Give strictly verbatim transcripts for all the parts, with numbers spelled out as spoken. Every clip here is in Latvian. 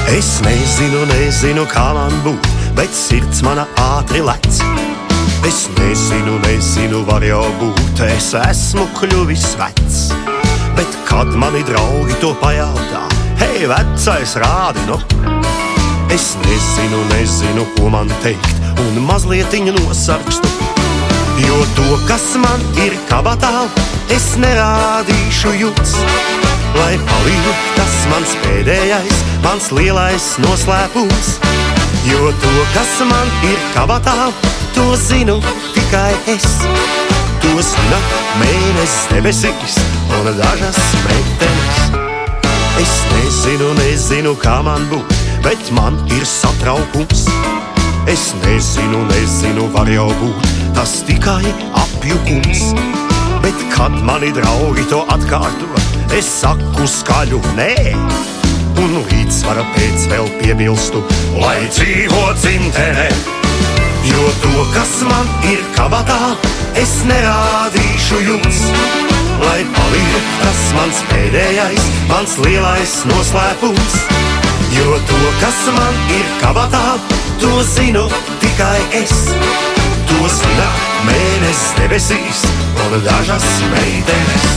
Es nezinu, nezinu, kā man būt, bet sirds mana ātri lec. Es nezinu, nezinu, var jau būt, es esmu kļuvis vecs. Bet kad mani draugi to pajautā, hei, vecais, rādi, nu. Es nezinu, nezinu, ko man teikt, un mazlietiņu nosarkstu. Jo to, kas man ir kabatā, es nerādīšu jums. Lai paliek tas mans pēdējais, mans lielais noslēpums. Jo to, kas man ir kabatā, to zinu tikai es. To zina mēnesis debesīs un dažas meitenes. Es nezinu, nezinu, kā man būt, bet man ir satraukums. Es nezinu, nezinu, var jau būt, tas tikai apjukums. Bet kad mani draugi to atkārto, es saku skaļu nē. Un līdzsvara pēc vēl piebilstu, lai dzīvo dzimtene. Jo to, kas man ir kabatā, es nerādīšu jums. Lai paliek tas mans pēdējais, mans lielais noslēpums. Jo to, kas man ir kabatā, to zinu tikai es. To zina mēnesis debesīs un dažas meitenes.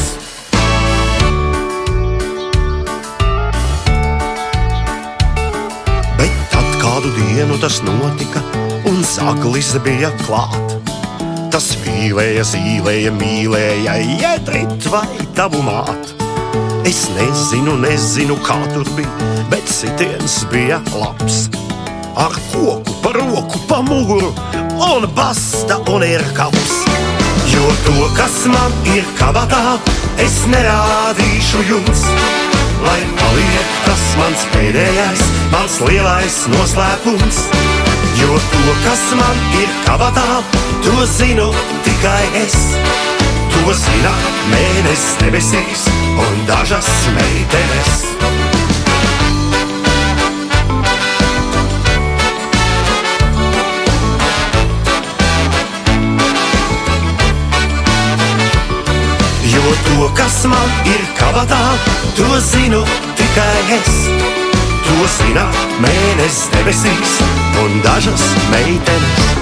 Bet tad kādu dienu tas notika, un zaglis bija klāt. Tas vīlēja, zīlēja, mīlēja, iedrit vai tavu māt. Es nezinu, nezinu, kā tur bija, bet sitiens bija labs. Ar koku pa roku, pa muguru, un basta un ir kaus. Jo to, kas man ir kabatā, es nerādīšu jums. Lai paliek tas mans pēdējais, mans lielais noslēpums. Jo to, kas man ir kabatā, to zinu tikai es. To zina mēnesis debesīs un dažas meitenes. Jo to, kas man ir kabatā, to zinu tikai es. To zina mēnesis debesīs un dažas meitenes.